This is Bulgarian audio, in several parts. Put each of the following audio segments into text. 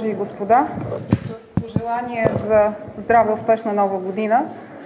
госпожи и господа, с пожелание за здрава и успешна нова година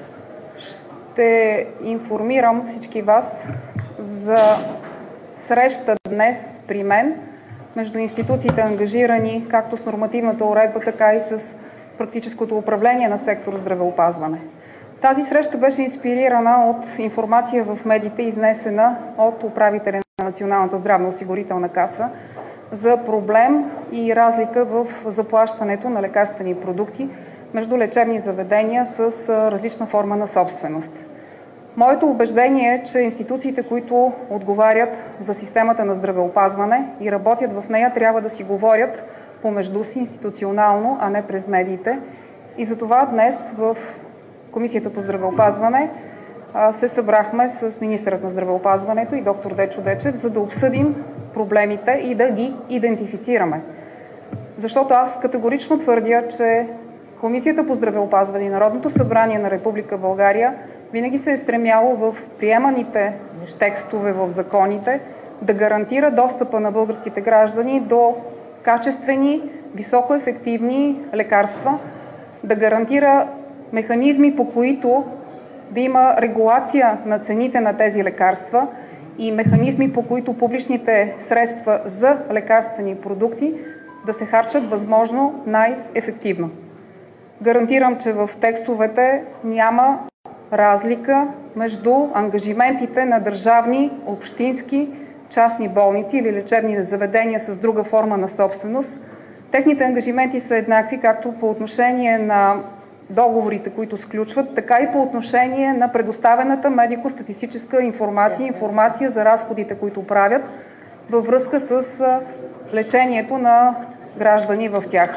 ще информирам всички вас за среща днес при мен между институциите, ангажирани както с нормативната уредба, така и с практическото управление на сектор здравеопазване. Тази среща беше инспирирана от информация в медиите, изнесена от управителя на Националната здравноосигурителна каса за проблем и разлика в заплащането на лекарствени продукти между лечебни заведения с различна форма на собственост. Моето убеждение е, че институциите, които отговарят за системата на здравеопазване и работят в нея, трябва да си говорят помежду си институционално, а не през медиите. И затова днес в Комисията по здравеопазване се събрахме с министърът на здравеопазването и доктор Дечо Дечев, за да обсъдим проблемите и да ги идентифицираме. Защото аз категорично твърдя, че Комисията по здравеопазване и Народното събрание на Република България винаги се е стремяло в приеманите текстове в законите да гарантира достъпа на българските граждани до качествени, високоефективни лекарства, да гарантира механизми, по които да има регулация на цените на тези лекарства и механизми, по които публичните средства за лекарствени продукти да се харчат възможно най-ефективно. Гарантирам, че в текстовете няма разлика между ангажиментите на държавни, общински, частни болници или лечебни заведения с друга форма на собственост. Техните ангажименти са еднакви както по отношение на договорите, които сключват, така и по отношение на предоставената медико-статистическа информация за разходите, които правят във връзка с лечението на граждани в тях.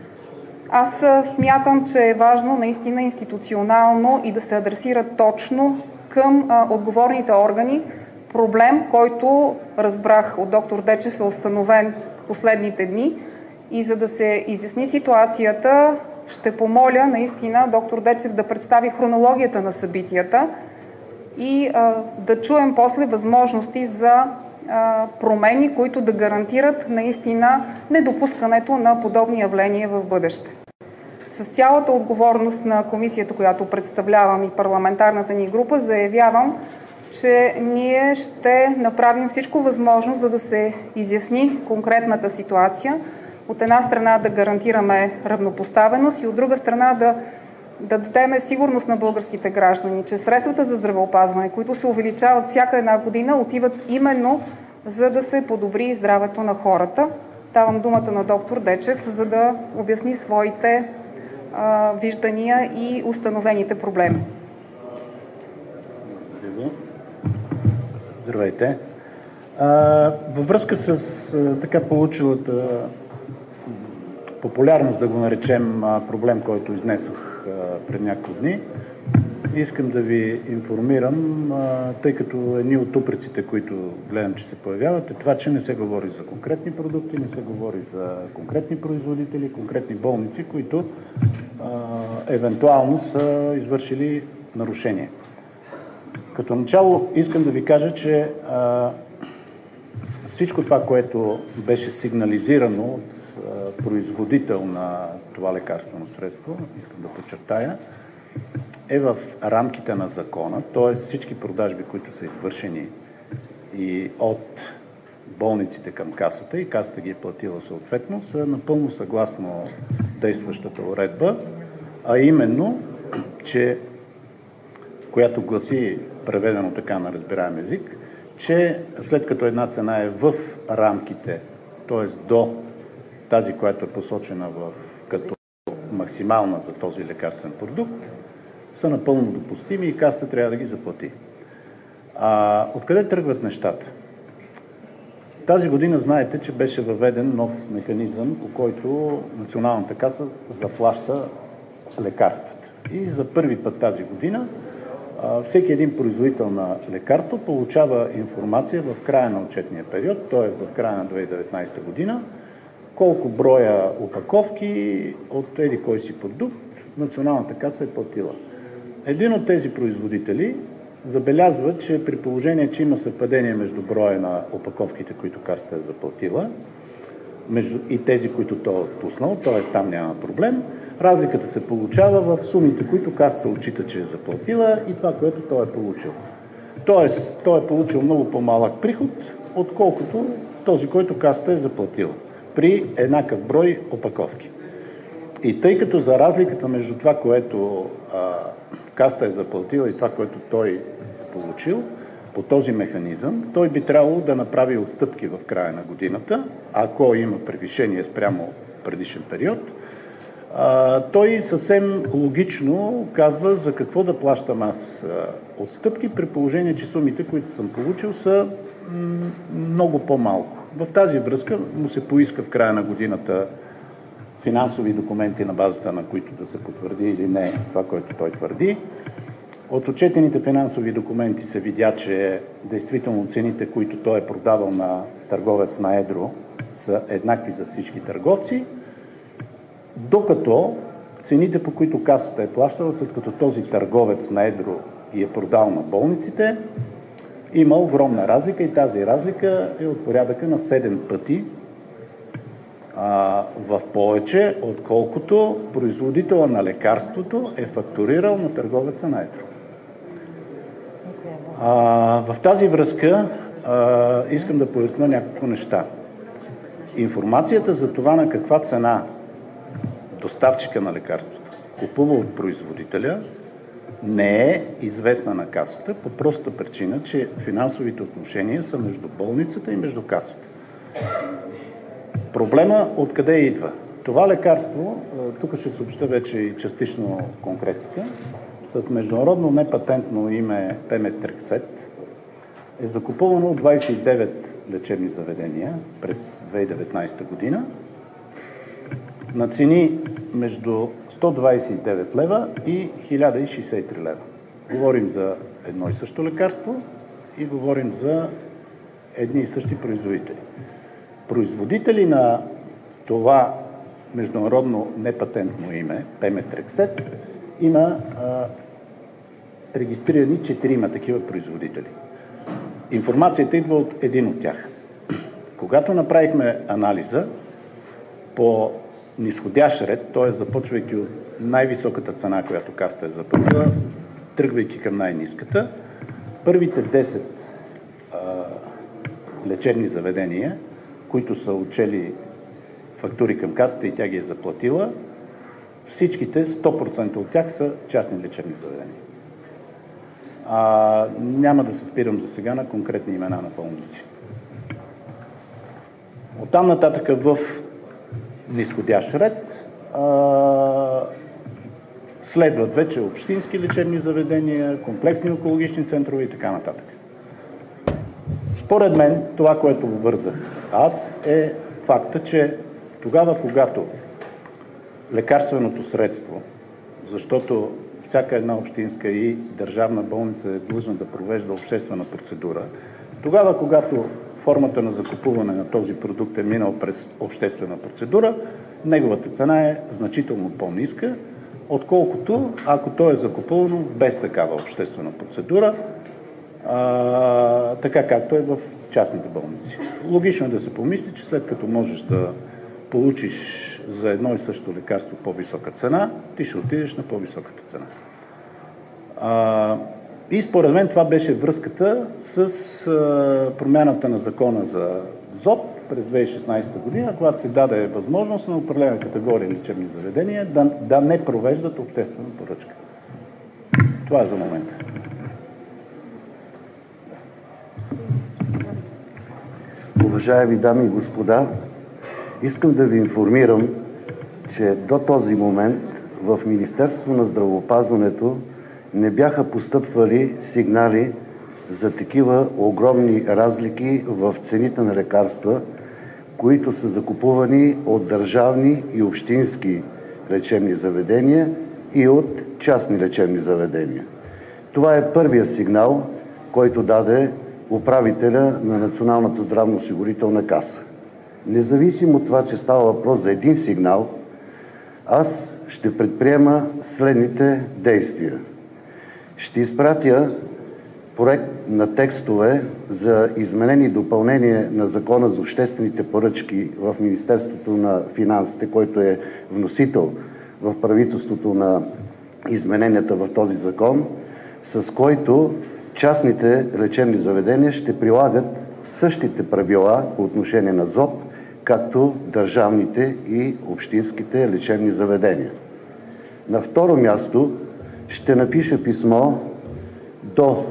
Аз смятам, че е важно наистина институционално и да се адресира точно към отговорните органи проблем, който разбрах от доктор Дечев е установен последните дни, и за да се изясни ситуацията, ще помоля наистина доктор Дечев да представи хронологията на събитията и да чуем после възможности за промени, които да гарантират наистина недопускането на подобни явления в бъдеще. С цялата отговорност на комисията, която представлявам, и парламентарната ни група, заявявам, че ние ще направим всичко възможно, за да се изясни конкретната ситуация. От една страна да гарантираме равнопоставеност и от друга страна да дадем сигурност на българските граждани, че средствата за здравеопазване, които се увеличават всяка една година, отиват именно за да се подобри здравето на хората. Давам думата на доктор Дечев, за да обясни своите виждания и установените проблеми. Здравейте! Във връзка с така получилата популярност, да го наречем, проблем, който изнесох пред няколко дни, искам да ви информирам, тъй като едни от упреците, които гледам, че се появяват, е това, че не се говори за конкретни продукти, не се говори за конкретни производители, конкретни болници, които евентуално са извършили нарушение. Като начало искам да ви кажа, че всичко това, което беше сигнализирано от производител на това лекарствено средство, искам да подчертая, е в рамките на закона, т.е. всички продажби, които са извършени и от болниците към касата, и касата ги е платила съответно, са напълно съгласно действащата уредба, а именно, че, която гласи, преведено така на разбираем език, че след като една цена е в рамките, т.е. до тази, която е посочена като максимална за този лекарствен продукт, са напълно допустими и касата трябва да ги заплати. Откъде тръгват нещата? Тази година знаете, че беше въведен нов механизъм, по който Националната каса заплаща лекарствата. И за първи път тази година всеки един производител на лекарство получава информация в края на отчетния период, т.е. в края на 2019 година, колко броя опаковки от еди кой си продукт Националната каса е платила. Един от тези производители забелязва, че при положение, че има съвпадение между броя на опаковките, които касата е заплатила, и тези, които той е отпуснал, т.е. там няма проблем. Разликата се получава в сумите, които Касата отчита, че е заплатила и това, което той е получил. Тоест, той е получил много по-малък приход, отколкото този, който Касата е заплатила при еднакъв брой опаковки. И тъй като за разликата между това, което Касата е заплатила и това, което той е получил по този механизъм, той би трябвало да направи отстъпки в края на годината, ако има превишение спрямо предишен период. Той съвсем логично казва за какво да плащам аз отстъпки, при положение, че сумите, които съм получил, са много по-малко. В тази връзка му се поиска в края на годината финансови документи, на базата на които да се потвърди или не това, което той твърди. От отчетените финансови документи се видя, че действително цените, които той е продавал на търговец на едро, са еднакви за всички търговци, докато цените, по които Касата е плащала, след като този търговец на едро и е продал на болниците, има огромна разлика и тази разлика е от порядъка на 7 пъти в повече, отколкото производителя на лекарството е фактурирал на търговеца на едро. В тази връзка искам да поясня няколко неща. Информацията за това на каква цена доставчика на лекарството купува от производителя не е известна на Касата по простата причина, че финансовите отношения са между болницата и между Касата. Проблема откъде идва? Това лекарство, тук ще съобща вече и частично конкретика, с международно непатентно име Pemetrexed е закупувано от 29 лечебни заведения през 2019 година на цени между 129 лева и 1063 лева. Говорим за едно и също лекарство и говорим за едни и същи производители. Производители на това международно непатентно име, Pemetrexed, има регистрирани 4 такива производители. Информацията идва от един от тях. Когато направихме анализа по нисходящ ред, т.е. започвайки от най-високата цена, която Касата е заплатила, тръгвайки към най-ниската, първите 10 лечебни заведения, които са отчели фактури към Касата и тя ги е заплатила, всичките, 100% от тях са частни лечебни заведения. Няма да се спирам за сега на конкретни имена на болници. Оттам нататък в нисходящ ред следват вече общински лечебни заведения, комплексни онкологични центрове и така нататък. Според мен, това, което вързах аз, е факта, че тогава, когато лекарственото средство, защото всяка една общинска и държавна болница е длъжна да провежда обществена процедура, тогава, когато формата на закупуване на този продукт е минал през обществена процедура, неговата цена е значително по-ниска, отколкото ако то е закупувано без такава обществена процедура, така както е в частните болници. Логично е да се помисли, че след като можеш да получиш за едно и също лекарство по-висока цена, ти ще отидеш на по-високата цена. И според мен това беше връзката с промяната на закона за ЗОП през 2016 година, когато се даде възможност на определена категория лечебни заведения да не провеждат обществена поръчка. Това е за момента. Уважаеми дами и господа, искам да ви информирам, че до този момент в Министерството на здравеопазването не бяха постъпвали сигнали за такива огромни разлики в цените на лекарства, които са закупувани от държавни и общински лечебни заведения и от частни лечебни заведения. Това е първият сигнал, който даде управителя на Националната здравноосигурителна каса. Независимо от това, че става въпрос за един сигнал, аз ще предприема следните действия. Ще изпратя проект на текстове за изменение и допълнение на Закона за обществените поръчки в Министерството на финансите, който е вносител в правителството на измененията в този закон, с който частните лечебни заведения ще прилагат същите правила по отношение на ЗОП, както държавните и общинските лечебни заведения. На второ място ще напиша писмо до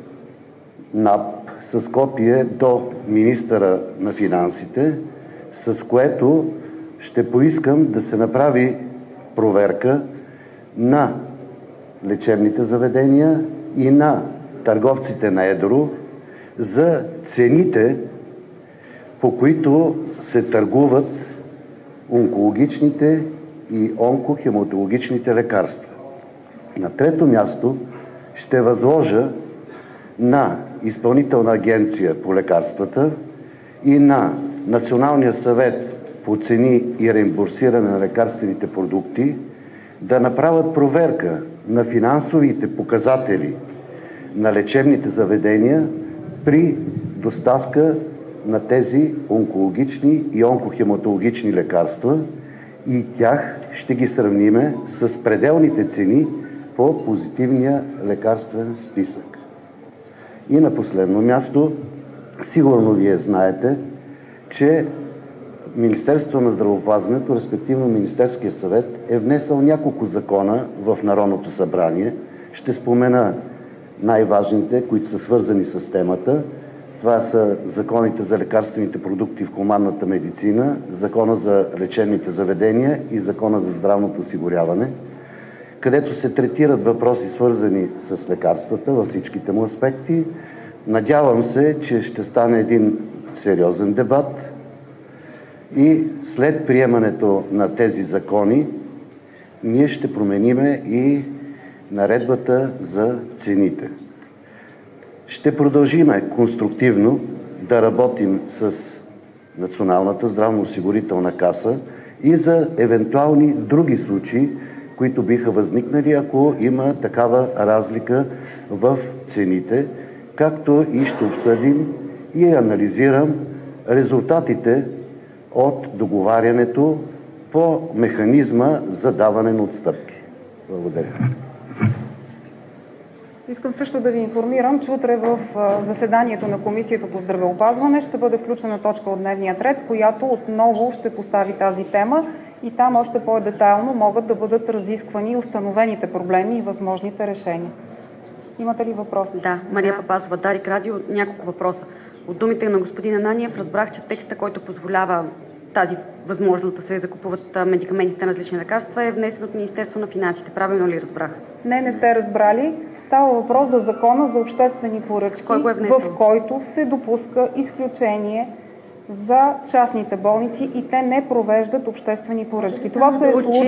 НАП с копие до министъра на финансите, с което ще поискам да се направи проверка на лечебните заведения и на търговците на едро за цените, по които се търгуват онкологичните и онкохематологичните лекарства. На трето място ще възложа на Изпълнителна агенция по лекарствата и на Националния съвет по цени и реимбурсиране на лекарствените продукти да направят проверка на финансовите показатели на лечебните заведения при доставка на тези онкологични и онкохематологични лекарства и тях ще ги сравниме с пределните цени по позитивния лекарствен списък. И на последно място, сигурно вие знаете, че Министерството на здравеопазването, респективно Министерския съвет, е внесъл няколко закона в Народното събрание. Ще спомена най-важните, които са свързани с темата. Това са законите за лекарствените продукти в хуманната медицина, Закона за лечебните заведения и Закона за здравното осигуряване, където се третират въпроси, свързани с лекарствата във всичките му аспекти. Надявам се, че ще стане един сериозен дебат и след приемането на тези закони ние ще промениме и наредбата за цените. Ще продължиме конструктивно да работим с Националната здравноосигурителна каса и за евентуални други случаи, които биха възникнали, ако има такава разлика в цените, както и ще обсъдим и анализирам резултатите от договарянето по механизма за даване на отстъпки. Благодаря. Искам също да ви информирам, че утре в заседанието на Комисията по здравеопазване ще бъде включена точка от дневния ред, която отново ще постави тази тема и там още по-детайлно могат да бъдат разисквани установените проблеми и възможните решения. Имате ли въпроси? Да, Мария Папазова, Дарик Радио, няколко въпроса. От думите на господин Ананиев разбрах, че текста, който позволява тази възможност да се закупуват медикаментите на различни лекарства, е внесен от Министерството на финансите. Правилно ли разбрах? Не сте разбрали. Става въпрос за Закона за обществени поръчки, в който се допуска изключение за частните болници и те не провеждат обществени поръчки. Това се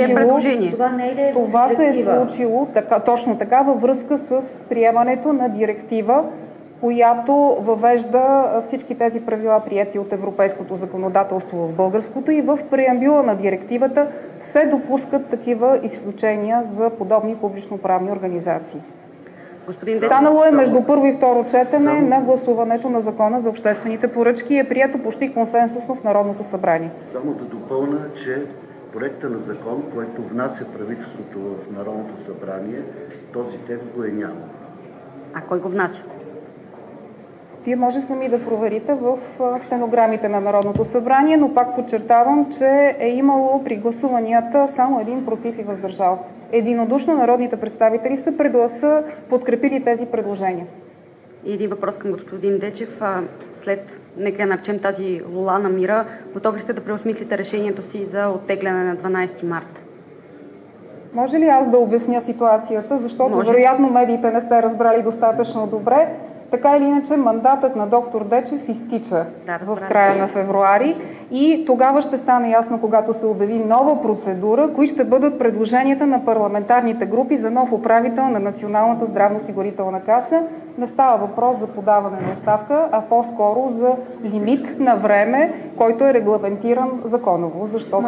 е случило точно така във връзка с приемането на директива, която въвежда всички тези правила, приети от европейското законодателство в българското, и в преамбюла на директивата се допускат такива изключения за подобни публично-правни организации. Станало е между първо и второ четене на гласуването на Закона за обществените поръчки и е прието почти консенсусно в Народното събрание. Само да допълня, че проекта на закон, който внася правителството в Народното събрание, този текст го е няма. А кой го внася? Вие може сами да проверите в стенограмите на Народното събрание, но пак подчертавам, че е имало при гласуванията само един против и въздържал се. Единодушно народните представители са подкрепили тези предложения. И един въпрос към господин Дечев. След, нека наречем тази лула на мира, готови сте да преосмислите решението си за оттегляне на 12 марта? Може ли аз да обясня ситуацията, защото вероятно медиите не сте разбрали достатъчно добре. Така или иначе, мандатът на доктор Дечев изтича в края на февруари и тогава ще стане ясно, когато се обяви нова процедура, кои ще бъдат предложенията на парламентарните групи за нов управител на Националната здравноосигурителна каса. Не става въпрос за подаване на оставка, а по-скоро за лимит на време, който е регламентиран законово, защото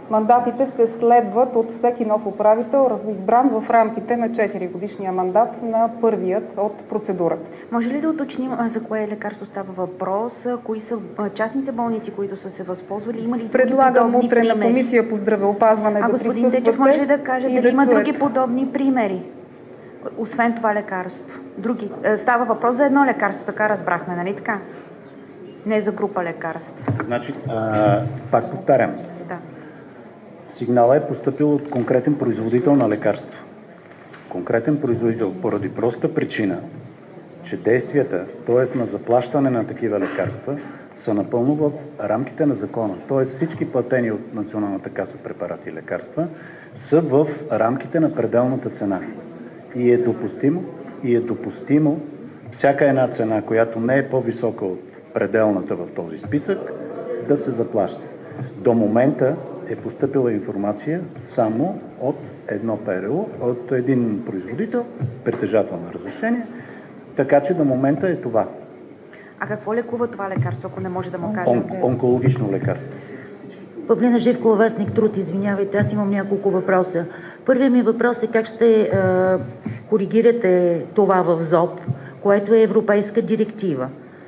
Мандатите се следват от всеки нов управител, избран в рамките на 4-годишния мандат на първият от процедурата. Може ли да уточним за кое лекарство става въпрос? Кои са частните болници, които са се възползвали? Има ли други Предлагам подобни утре примери? На Комисия по здравеопазване да господин Дечев, може ли да каже дали има чуете други подобни примери? Освен това лекарство. Други. Става въпрос за едно лекарство, така разбрахме, нали така? Не за група лекарства. Значи, пак повтарям. Да. Сигнала е поступил от конкретен производител на лекарство. Конкретен производител поради проста причина, че действията, т.е. на заплащане на такива лекарства, са напълно в рамките на закона. Т.е. всички платени от Националната каса препарати и лекарства са в рамките на пределната цена. И е допустимо всяка една цена, която не е по-висока от пределната в този списък, да се заплаща. До момента е постъпила информация само от едно ПРУ, от един производител, притежател на разрешение, така че до момента е това. А какво лекува това лекарство, ако не може да му кажем? Онкологично лекарство. Павлина Живкова, вестник Труд, извинявайте, аз имам няколко въпроса. Първият ми въпрос е как ще коригирате това в ЗОП, което е европейска директива.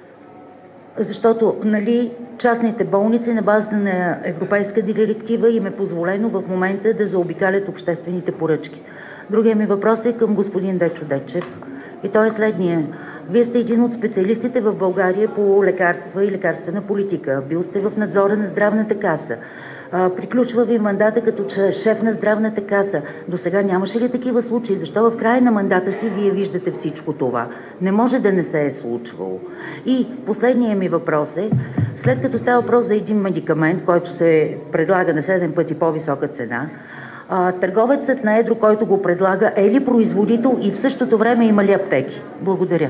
Защото, нали, частните болници на базата на европейска директива им е позволено в момента да заобикалят обществените поръчки. Другия ми въпрос е към господин Дечо Дечев и той е следния. Вие сте един от специалистите в България по лекарства и лекарствена политика. Бил сте в надзора на Здравната каса. Приключва ви мандата като шеф на Здравната каса. До сега нямаше ли такива случаи? Защо в края на мандата си вие виждате всичко това? Не може да не се е случвало. И последният ми въпрос е, след като става въпрос за един медикамент, който се предлага на 7 пъти по-висока цена, търговецът на едро, който го предлага, е ли производител и в същото време има ли аптеки? Благодаря.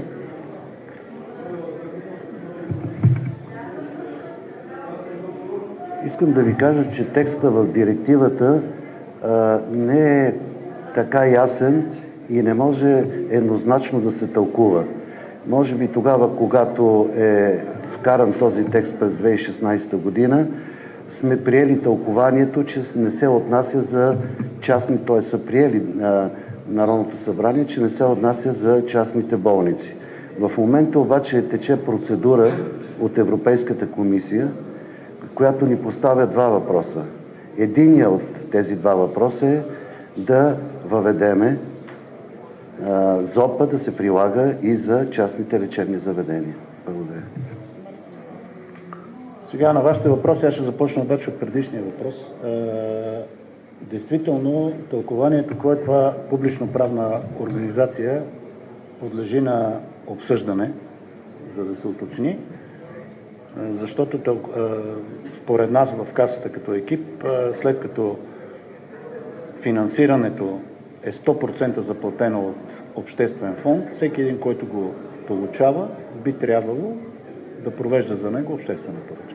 Искам да ви кажа, че текста в директивата не е така ясен и не може еднозначно да се тълкува. Може би тогава, когато е вкаран този текст през 2016 година, сме приели тълкованието, че не се отнася за частни, т.е. са приели Народното събрание, че не се отнася за частните болници. В момента обаче тече процедура от Европейската комисия, която ни поставя два въпроса. Единият от тези два въпроса е да въведеме ЗОП-а да се прилага и за частните лечебни заведения. Благодаря. Сега на вашите въпроси, аз ще започна обаче от предишния въпрос. Действително, тълкованието, кое е това публично-правна организация, подлежи на обсъждане, за да се уточни, защото според нас в Касата като екип, след като финансирането е 100% заплатено от обществен фонд, всеки един, който го получава, би трябвало да провежда за него обществена поръчка.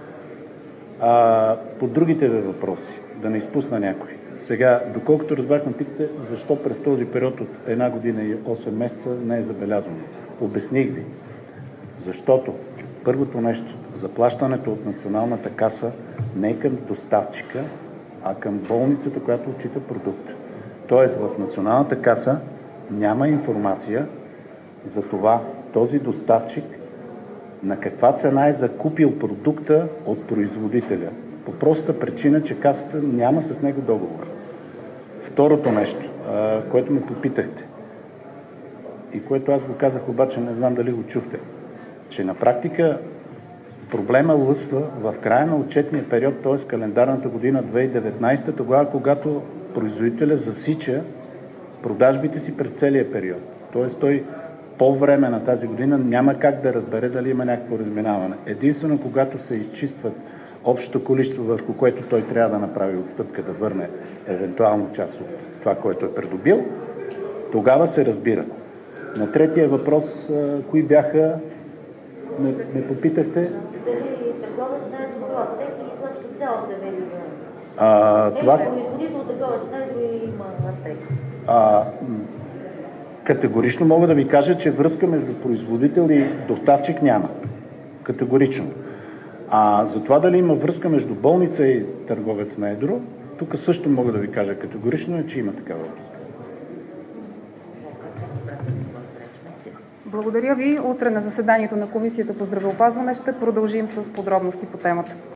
По другите ви въпроси, да не изпусна някой. Сега, доколкото разбрахме, питате, защо през този период от 1 година и 8 месеца не е забелязано. Обясних ви. Защото първото нещо, заплащането от Националната каса не е към доставчика, а към болницата, която отчита продукта. Тоест в Националната каса няма информация за това този доставчик на каква цена е закупил продукта от производителя. По проста причина, че касата няма с него договор. Второто нещо, което ме попитахте и което аз го казах, обаче не знам дали го чухте, че на практика проблема лъсва в края на отчетния период, т.е. календарната година 2019, тогава, когато производителя засича продажбите си през целия период. Т.е. той по време на тази година няма как да разбере дали има някакво разминаване. Единствено, когато се изчистват общото количество, върху което той трябва да направи отстъпка, да върне евентуално част от това, което е придобил, тогава се разбира. На третия въпрос, кои бяха, ме попитахте? Категорично мога да ви кажа, че връзка между производител и доставчик няма. Категорично. А за това дали има връзка между болница и търговец на едро, тук също мога да ви кажа категорично, че има такава връзка. Благодаря ви. Утре на заседанието на Комисията по здравеопазване ще продължим с подробности по темата.